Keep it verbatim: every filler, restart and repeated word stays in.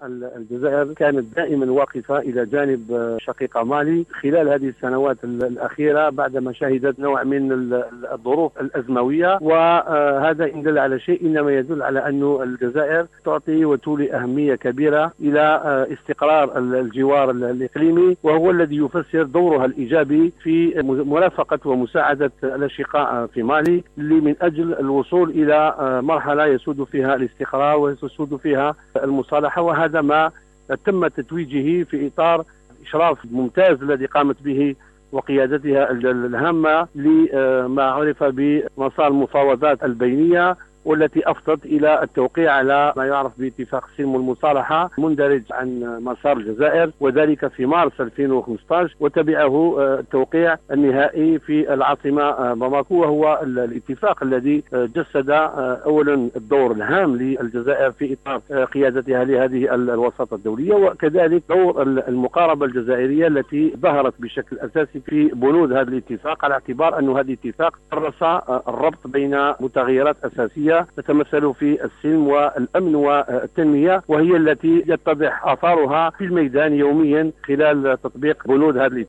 الجزائر كانت دائما واقفة إلى جانب شقيقة مالي خلال هذه السنوات الأخيرة بعدما شهدت نوع من الظروف الأزموية، وهذا إن دل على شيء إنما يدل على أن الجزائر تعطي وتولي أهمية كبيرة إلى استقرار الجوار الإقليمي، وهو الذي يفسر دورها الإيجابي في مرافقة ومساعدة الأشقاء في مالي من أجل الوصول إلى مرحلة يسود فيها الاستقرار ويسود فيها المصالحة. وهذا ما تم تتويجه في إطار إشراف ممتاز الذي قامت به وقيادتها الهامة لما عرف بمسار المفاوضات البينية، والتي أفضت إلى التوقيع على ما يعرف باتفاق السلم والمصالحة مندرج عن مسار الجزائر، وذلك في مارس ألفين وخمسة عشر، وتبعه التوقيع النهائي في العاصمة باماكو، وهو الاتفاق الذي جسد أولا الدور الهام للجزائر في إطار قيادتها لهذه الوساطة الدولية، وكذلك دور المقاربة الجزائرية التي ظهرت بشكل أساسي في بنود هذا الاتفاق، على اعتبار أن هذا الاتفاق درس الربط بين متغيرات أساسية تتمثل في السلم والأمن والتنمية، وهي التي يتضح آثارها في الميدان يوميا خلال تطبيق بنود هذا الاتفاق.